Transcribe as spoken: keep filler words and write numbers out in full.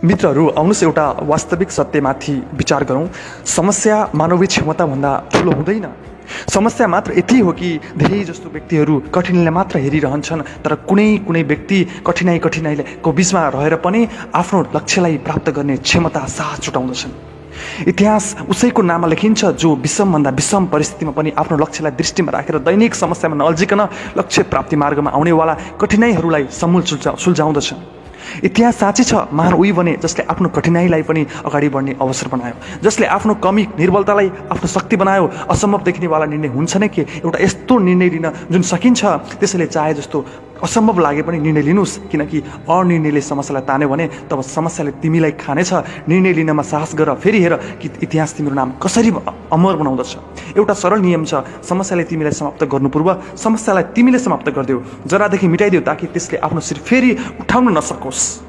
मित्रहरू, आउनुहोस् एउटा वास्तविक सत्यमाथि विचार गरौँ। समस्या मानवीय क्षमताभन्दा ठुलो हुँदैन। समस्या मात्र यति हो कि धेरै जस्तो व्यक्तिहरू कठिनाइलाई मात्र हेरिरहन्छन्, तर कुनै कुनै व्यक्ति कठिनाइ कठिनाइको बिचमा रहेर पनि आफ्नो लक्ष्यलाई प्राप्त गर्ने क्षमता साथ जुटाउँदछन्। इतिहास उसैको नाममा लेखिन्छ जो विषमभन्दा विषम परिस्थितिमा पनि आफ्नो लक्ष्यलाई दृष्टिमा राखेर दैनिक समस्यामा नअल्झिकन लक्ष्य प्राप्ति मार्गमा आउनेवाला कठिनाइहरूलाई समूल सुल्झा सुल्झाउँदछ। इतिहास साँच्चै छ महान उही बने जसले आफ्नो कठिनाइलाई पनि अगाडि बढ्ने अवसर बनायो, जसले आफ्नो कमी निर्बलतालाई आफ्नो शक्ति बनायो। असम्भव देखिनेवाला निर्णय हुन्छ नै के, एउटा यस्तो निर्णय लिन जुन सकिन्छ, त्यसैले चाहे जस्तो असम्भव लागे पनि निर्णय लिनुहोस्, किनकि अनिर्णयले समस्यालाई तान्यो भने तब समस्याले तिमीलाई खानेछ। निर्णय लिनमा साहस गर, फेरि हेर कि इतिहास तिम्रो नाम कसरी अमर बनाउँदछ। एउटा सरल नियम छ, समस्याले तिमीलाई समाप्त गर्नु पूर्व समस्यालाई तिमीले समाप्त गरिदेऊ, जरादेखि मिटाइदेऊ, ताकि त्यसले आफ्नो शिर फेरि उठाउन नसकोस्।